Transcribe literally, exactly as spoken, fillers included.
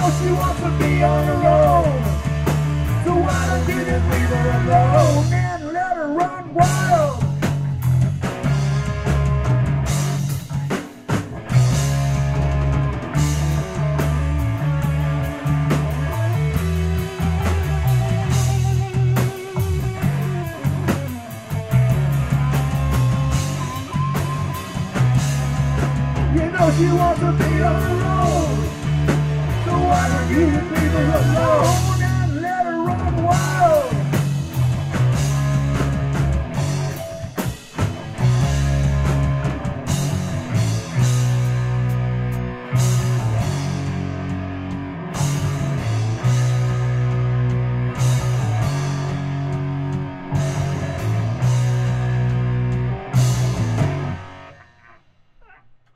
know she wants to be on her own. So why don't you just leave her alone and let her run wild? You know she wants to be on her own. So why don't you just leave her alone?